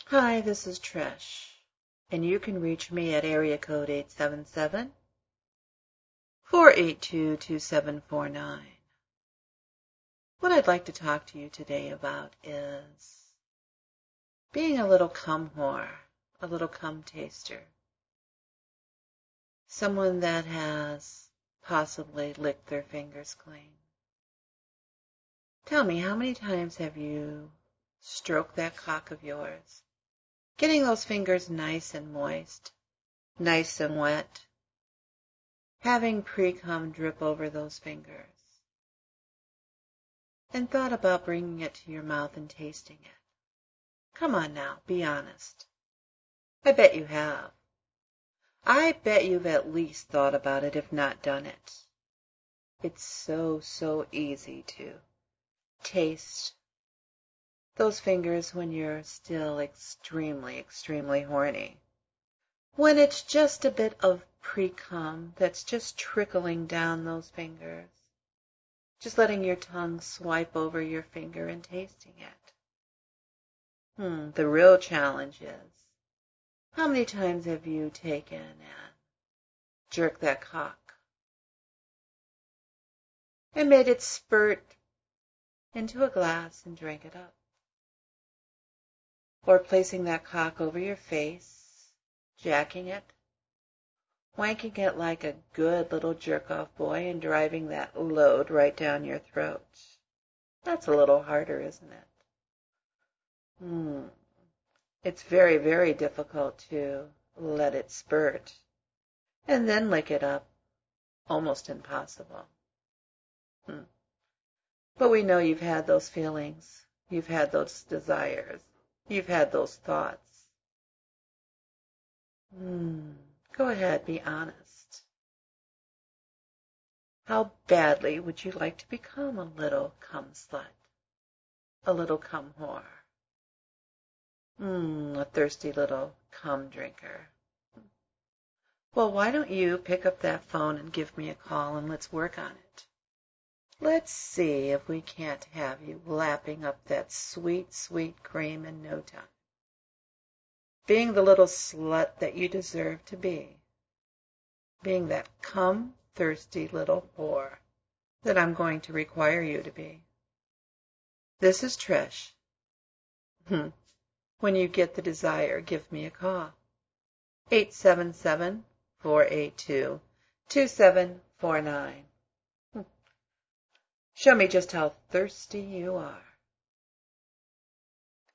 Hi, this is Trish, and you can reach me at area code 877-482-2749. What I'd like to talk to you today about is being a little cum whore, a little cum taster. Someone that has possibly licked their fingers clean. Tell me, how many times have you stroked that cock of yours? Getting those fingers nice and moist, nice and wet, having pre-cum drip over those fingers, and thought about bringing it to your mouth and tasting it. Come on now, be honest. I bet you have. I bet you've at least thought about it, if not done it. It's so easy to taste those fingers when you're still extremely horny. When it's just a bit of pre-cum that's just trickling down those fingers. Just letting your tongue swipe over your finger and tasting it. The real challenge is, how many times have you taken and jerked that cock and made it spurt into a glass and drank it up? Or placing that cock over your face, jacking it, wanking it like a good little jerk-off boy and driving that load right down your throat. That's a little harder, isn't it? It's very difficult to let it spurt and then lick it up. Almost impossible. But we know you've had those feelings. You've had those desires. You've had those thoughts. Go ahead, be honest. How badly would you like to become a little cum slut? A little cum whore? A thirsty little cum drinker. Well, why don't you pick up that phone and give me a call and let's work on it. Let's see if we can't have you lapping up that sweet cream in no time. Being the little slut that you deserve to be. Being that cum-thirsty little whore that I'm going to require you to be. This is Trish. When you get the desire, give me a call. 877-482-2749. Show me just how thirsty you are.